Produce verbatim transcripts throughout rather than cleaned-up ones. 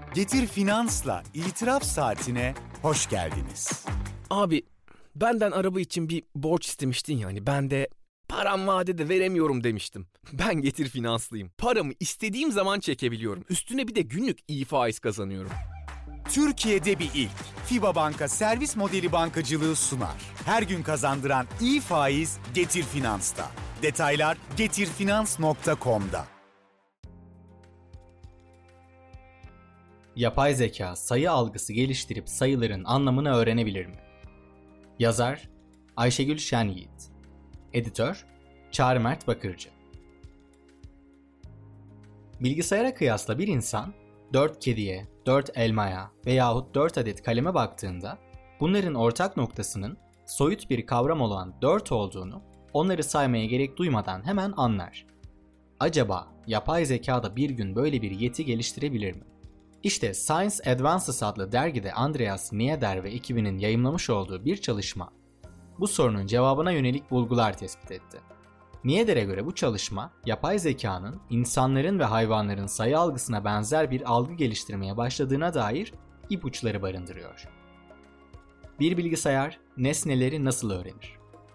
Getir Finans'la İtiraf Saatine hoş geldiniz. Abi benden araba için bir borç istemiştin ya, hani ben de param vadede veremiyorum demiştim. Ben Getir Finanslıyım. Paramı istediğim zaman çekebiliyorum. Üstüne bir de günlük iyi faiz kazanıyorum. Türkiye'de bir ilk. FİBA Banka servis modeli bankacılığı sunar. Her gün kazandıran iyi faiz Getir Finans'ta. Detaylar getirfinans nokta com'da. Yapay zeka sayı algısı geliştirip sayıların anlamını öğrenebilir mi? Yazar Ayşegül Şen Yiğit. Editör Çağrı Mert Bakırcı. Bilgisayara kıyasla bir insan dört kediye, dört elmaya veyahut dört adet kaleme baktığında bunların ortak noktasının soyut bir kavram olan dört olduğunu onları saymaya gerek duymadan hemen anlar. Acaba yapay zeka da bir gün böyle bir yeti geliştirebilir mi? İşte Science Advances adlı dergide Andreas Nieder ve ekibinin yayımlamış olduğu bir çalışma bu sorunun cevabına yönelik bulgular tespit etti. Nieder'e göre bu çalışma, yapay zekanın insanların ve hayvanların sayı algısına benzer bir algı geliştirmeye başladığına dair ipuçları barındırıyor. Bir bilgisayar nesneleri nasıl öğrenir?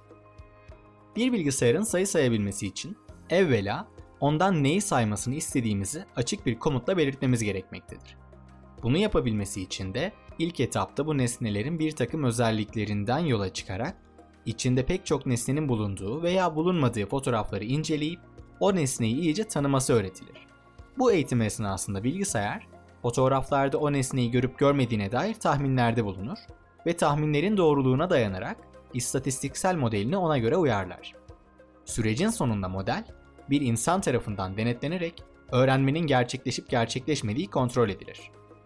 Bir bilgisayarın sayı sayabilmesi için evvela ondan neyi saymasını istediğimizi açık bir komutla belirtmemiz gerekmektedir. Bunu yapabilmesi için de ilk etapta bu nesnelerin bir takım özelliklerinden yola çıkarak içinde pek çok nesnenin bulunduğu veya bulunmadığı fotoğrafları inceleyip o nesneyi iyice tanıması öğretilir. Bu eğitim esnasında bilgisayar, fotoğraflarda o nesneyi görüp görmediğine dair tahminlerde bulunur ve tahminlerin doğruluğuna dayanarak istatistiksel modelini ona göre uyarlar. Sürecin sonunda model, bir insan tarafından denetlenerek öğrenmenin gerçekleşip gerçekleşmediği kontrol edilir.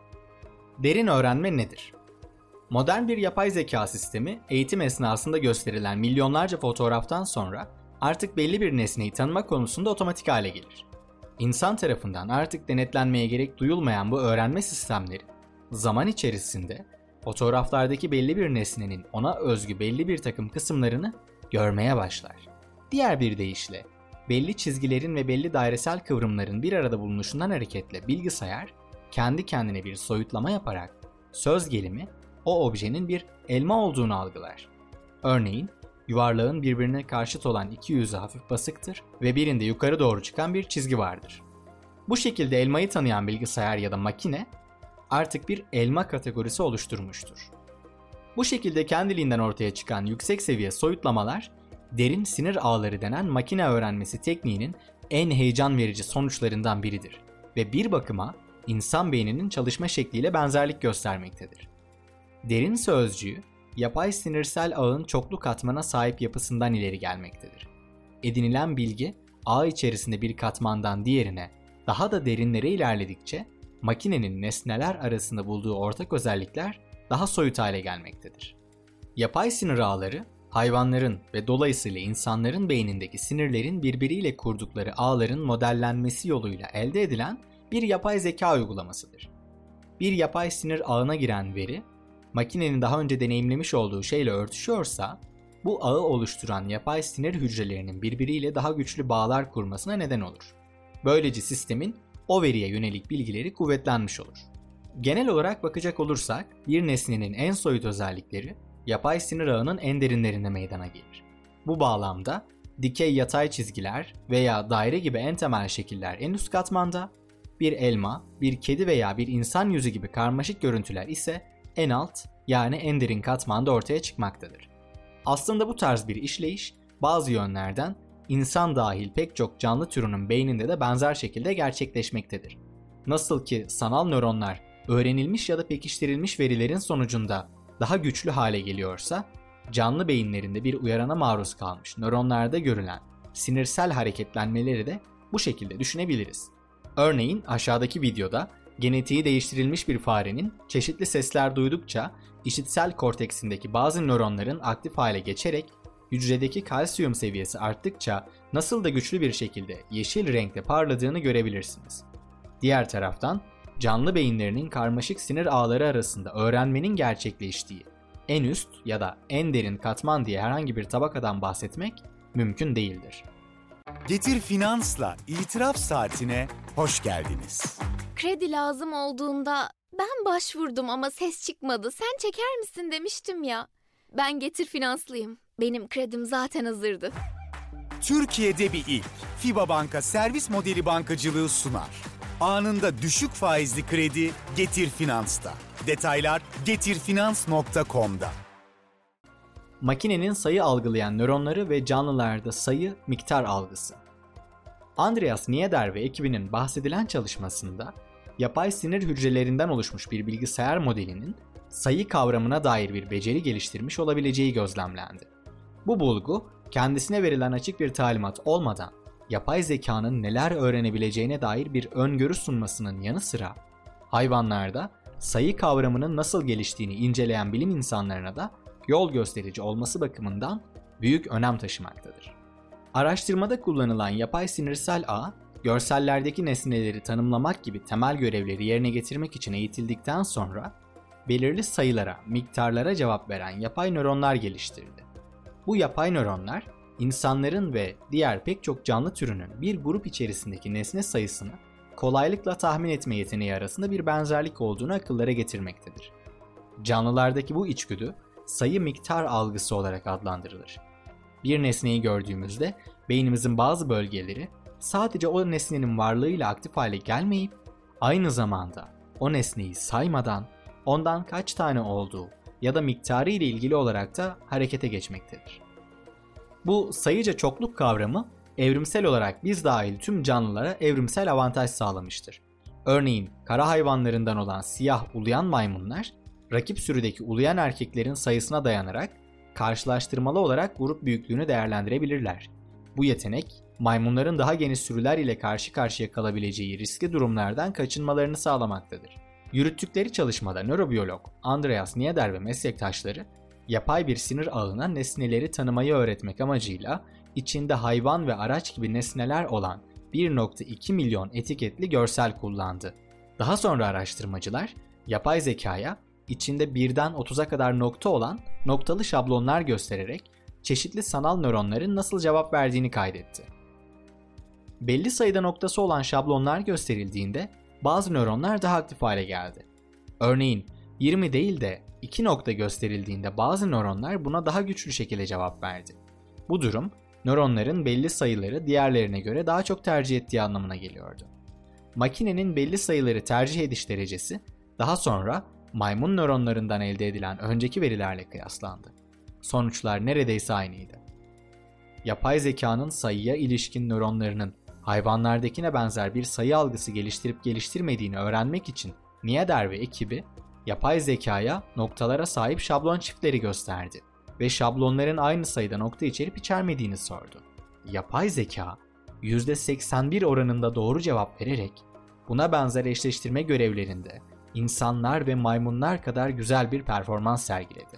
Derin öğrenme nedir? Modern bir yapay zeka sistemi eğitim esnasında gösterilen milyonlarca fotoğraftan sonra artık belli bir nesneyi tanıma konusunda otomatik hale gelir. İnsan tarafından artık denetlenmeye gerek duyulmayan bu öğrenme sistemleri zaman içerisinde fotoğraflardaki belli bir nesnenin ona özgü belli bir takım kısımlarını görmeye başlar. Diğer bir deyişle belli çizgilerin ve belli dairesel kıvrımların bir arada bulunuşundan hareketle bilgisayar kendi kendine bir soyutlama yaparak söz gelimi o objenin bir elma olduğunu algılar. Örneğin yuvarlağın birbirine karşıt olan iki yüzü hafif basıktır ve birinde yukarı doğru çıkan bir çizgi vardır. Bu şekilde elmayı tanıyan bilgisayar ya da makine artık bir elma kategorisi oluşturmuştur. Bu şekilde kendiliğinden ortaya çıkan yüksek seviye soyutlamalar derin sinir ağları denen makine öğrenmesi tekniğinin en heyecan verici sonuçlarından biridir ve bir bakıma insan beyninin çalışma şekliyle benzerlik göstermektedir. Derin sözcüğü, yapay sinirsel ağın çoklu katmana sahip yapısından ileri gelmektedir. Edinilen bilgi, ağ içerisinde bir katmandan diğerine daha da derinlere ilerledikçe, makinenin nesneler arasında bulduğu ortak özellikler daha soyut hale gelmektedir. Yapay sinir ağları, hayvanların ve dolayısıyla insanların beynindeki sinirlerin birbiriyle kurdukları ağların modellenmesi yoluyla elde edilen bir yapay zeka uygulamasıdır. Bir yapay sinir ağına giren veri, makinenin daha önce deneyimlemiş olduğu şeyle örtüşüyorsa, bu ağı oluşturan yapay sinir hücrelerinin birbiriyle daha güçlü bağlar kurmasına neden olur. Böylece sistemin o veriye yönelik bilgileri kuvvetlenmiş olur. Genel olarak bakacak olursak, bir nesnenin en soyut özellikleri, yapay sinir ağının en derinlerinde meydana gelir. Bu bağlamda, dikey yatay çizgiler veya daire gibi en temel şekiller en üst katmanda, bir elma, bir kedi veya bir insan yüzü gibi karmaşık görüntüler ise en alt yani en derin katmanda ortaya çıkmaktadır. Aslında bu tarz bir işleyiş bazı yönlerden insan dahil pek çok canlı türünün beyninde de benzer şekilde gerçekleşmektedir. Nasıl ki sanal nöronlar öğrenilmiş ya da pekiştirilmiş verilerin sonucunda daha güçlü hale geliyorsa, canlı beyinlerinde bir uyarana maruz kalmış nöronlarda görülen sinirsel hareketlenmeleri de bu şekilde düşünebiliriz. Örneğin aşağıdaki videoda genetiği değiştirilmiş bir farenin çeşitli sesler duydukça işitsel korteksindeki bazı nöronların aktif hale geçerek hücredeki kalsiyum seviyesi arttıkça nasıl da güçlü bir şekilde yeşil renkte parladığını görebilirsiniz. Diğer taraftan canlı beyinlerinin karmaşık sinir ağları arasında öğrenmenin gerçekleştiği en üst ya da en derin katman diye herhangi bir tabakadan bahsetmek mümkün değildir. Getir Finans'la İtiraf Saatine hoş geldiniz. Kredi lazım olduğunda Ben başvurdum ama ses çıkmadı. Sen çeker misin demiştim ya. Ben Getir Finanslıyım. Benim kredim zaten hazırdı. Türkiye'de bir ilk. FIBA Banka servis modeli bankacılığı sunar. Anında düşük faizli kredi Getir Finans'ta. Detaylar getirfinans nokta com'da. Makinenin sayı algılayan nöronları ve canlılarda sayı miktar algısı. Andreas Nieder ve ekibinin bahsedilen çalışmasında yapay sinir hücrelerinden oluşmuş bir bilgisayar modelinin sayı kavramına dair bir beceri geliştirmiş olabileceği gözlemlendi. Bu bulgu, kendisine verilen açık bir talimat olmadan yapay zekanın neler öğrenebileceğine dair bir öngörü sunmasının yanı sıra hayvanlarda sayı kavramının nasıl geliştiğini inceleyen bilim insanlarına da yol gösterici olması bakımından büyük önem taşımaktadır. Araştırmada kullanılan yapay sinirsel ağ, görsellerdeki nesneleri tanımlamak gibi temel görevleri yerine getirmek için eğitildikten sonra belirli sayılara, miktarlara cevap veren yapay nöronlar geliştirdi. Bu yapay nöronlar, insanların ve diğer pek çok canlı türünün bir grup içerisindeki nesne sayısını kolaylıkla tahmin etme yeteneği arasında bir benzerlik olduğunu akıllara getirmektedir. Canlılardaki bu içgüdü, sayı miktar algısı olarak adlandırılır. Bir nesneyi gördüğümüzde beynimizin bazı bölgeleri sadece o nesnenin varlığıyla aktif hale gelmeyip aynı zamanda o nesneyi saymadan ondan kaç tane olduğu ya da miktarı ile ilgili olarak da harekete geçmektedir. Bu sayıca çokluk kavramı evrimsel olarak biz dahil tüm canlılara evrimsel avantaj sağlamıştır. Örneğin kara hayvanlarından olan siyah uluyan maymunlar rakip sürüdeki uluyan erkeklerin sayısına dayanarak karşılaştırmalı olarak grup büyüklüğünü değerlendirebilirler. Bu yetenek, maymunların daha geniş sürüler ile karşı karşıya kalabileceği riskli durumlardan kaçınmalarını sağlamaktadır. Yürüttükleri çalışmada nörobiyolog Andreas Nieder ve meslektaşları, yapay bir sinir ağına nesneleri tanımayı öğretmek amacıyla içinde hayvan ve araç gibi nesneler olan bir nokta iki milyon etiketli görsel kullandı. Daha sonra araştırmacılar, yapay zekaya içinde birden otuza kadar nokta olan noktalı şablonlar göstererek çeşitli sanal nöronların nasıl cevap verdiğini kaydetti. Belli sayıda noktası olan şablonlar gösterildiğinde bazı nöronlar daha aktif hale geldi. Örneğin yirmi değil de iki nokta gösterildiğinde bazı nöronlar buna daha güçlü şekilde cevap verdi. Bu durum nöronların belli sayıları diğerlerine göre daha çok tercih ettiği anlamına geliyordu. Makinenin belli sayıları tercih ediş derecesi daha sonra maymun nöronlarından elde edilen önceki verilerle kıyaslandı. Sonuçlar neredeyse aynıydı. Yapay zekanın sayıya ilişkin nöronlarının hayvanlardakine benzer bir sayı algısı geliştirip geliştirmediğini öğrenmek için Nieder ve ekibi yapay zekaya noktalara sahip şablon çiftleri gösterdi ve şablonların aynı sayıda nokta içerip içermediğini sordu. Yapay zeka yüzde seksen bir oranında doğru cevap vererek buna benzer eşleştirme görevlerinde insanlar ve maymunlar kadar güzel bir performans sergiledi.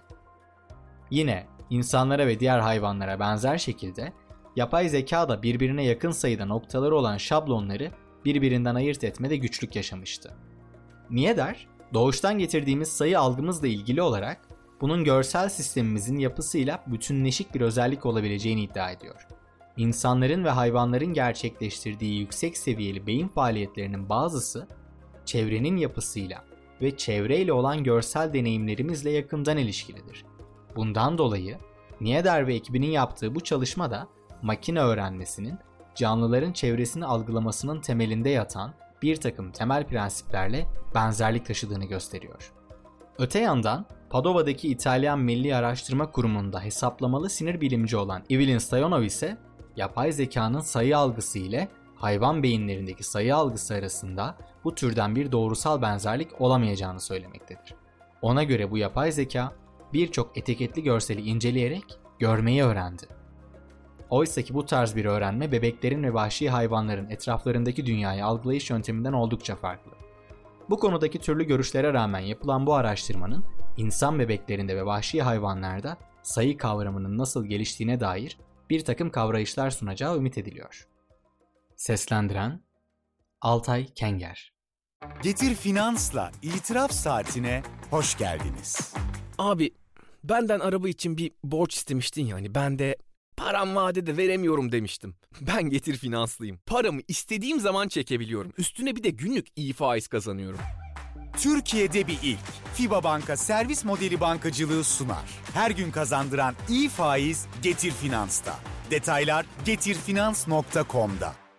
Yine insanlara ve diğer hayvanlara benzer şekilde yapay zeka da birbirine yakın sayıda noktaları olan şablonları birbirinden ayırt etmede güçlük yaşamıştı. Nieder, doğuştan getirdiğimiz sayı algımızla ilgili olarak bunun görsel sistemimizin yapısıyla bütünleşik bir özellik olabileceğini iddia ediyor. İnsanların ve hayvanların gerçekleştirdiği yüksek seviyeli beyin faaliyetlerinin bazısı çevrenin yapısıyla ve çevreyle olan görsel deneyimlerimizle yakından ilişkilidir. Bundan dolayı Nieder ve ekibinin yaptığı bu çalışma da makine öğrenmesinin canlıların çevresini algılamasının temelinde yatan bir takım temel prensiplerle benzerlik taşıdığını gösteriyor. Öte yandan Padova'daki İtalyan Milli Araştırma Kurumu'nda hesaplamalı sinir bilimci olan Evelyn Stoyanov ise yapay zekanın sayı algısı ile hayvan beyinlerindeki sayı algısı arasında bu türden bir doğrusal benzerlik olamayacağını söylemektedir. Ona göre bu yapay zeka birçok etiketli görseli inceleyerek görmeyi öğrendi. Oysa ki bu tarz bir öğrenme bebeklerin ve vahşi hayvanların etraflarındaki dünyayı algılayış yönteminden oldukça farklı. Bu konudaki türlü görüşlere rağmen yapılan bu araştırmanın insan bebeklerinde ve vahşi hayvanlarda sayı kavramının nasıl geliştiğine dair bir takım kavrayışlar sunacağı ümit ediliyor. Seslendiren Altay Kenger. Getir Finans'la itiraf saatine hoş geldiniz. Abi benden araba için bir borç istemiştin yani ben de param vadede veremiyorum demiştim. Ben Getir Finanslıyım. Paramı istediğim zaman çekebiliyorum. Üstüne bir de günlük iyi faiz kazanıyorum. Türkiye'de bir ilk. FIBA Banka servis modeli bankacılığı sunar. Her gün kazandıran iyi faiz Getir Finans'ta. Detaylar getirfinans nokta com'da.